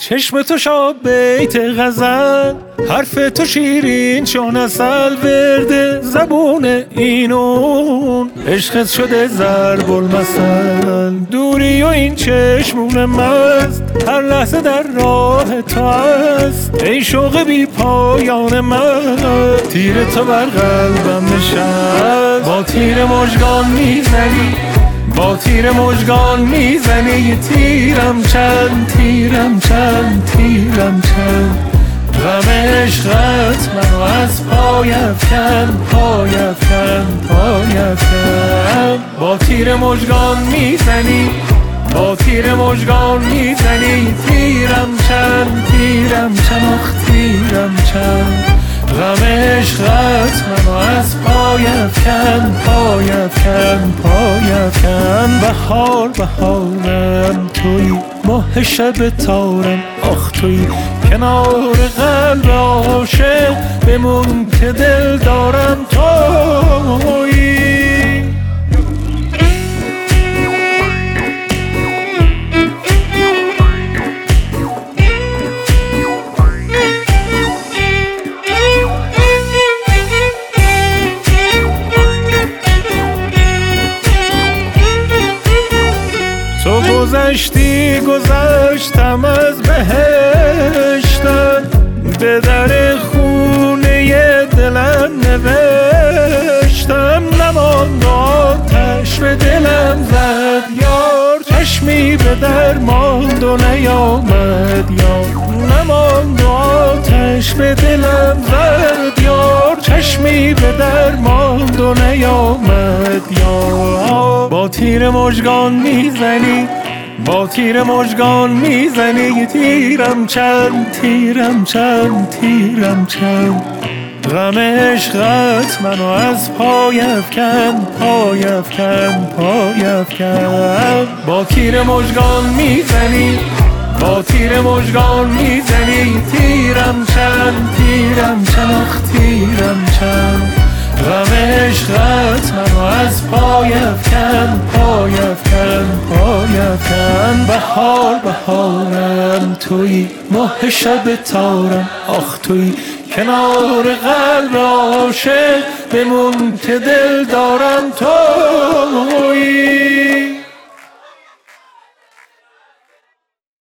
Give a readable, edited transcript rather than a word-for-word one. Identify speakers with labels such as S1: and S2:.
S1: چشم تو شاب بیت غزل، حرف تو شیرین چون عسل، ورد زبون اینون عشقت شده ضرب المثل. دوری و این چشمون مست هر لحظه در راه تو است، ای شوق بی پایان من تیر تو بر قلبم نشست. با تیر مژگان میزنی، با تیر مژگان میزنی، تیرم چند تیرم چند تیرم چند. غم عشقت منو از پای افکن، پای افکن، پای افکن. با تیر مژگان میزنی، با تیر مژگان میزنی، تیرم چند تیرم چند، آخ تیرم چند. غم عشقت منو از پای افکن، پای افکن، پای افکن. بهار بهارم توی، ماه شب تارم آخ توی، کنار قلب عاشق بمون که دل دارم توی. تو گذشتی گذشتم از بهشتم، به در خونه دلم نوشتم. نماند آتش به دلم زد یار، چشمی به در ماند و نیامد یار. نماند آتش به دلم زد یار، چشمی به در ماند و نیامد یار. با تیر مژگان میزنی، با تیر مژگان میزنی، تیرم چند تیرم چند تیرم چند. غم عشقت منو از پای افکن، پای افکن، پای افکن. با تیر مژگان میزنی، با تیر مژگان میزنی، تیرم چند تیرم چند، آخ تیرم چند. غم عشقت منو از پای افکن، پای افکن، پای افکن. بهار بهارم توی، ماه شب تارم آخ توی، کنار قلب عاشق بمون که دل دارم توی.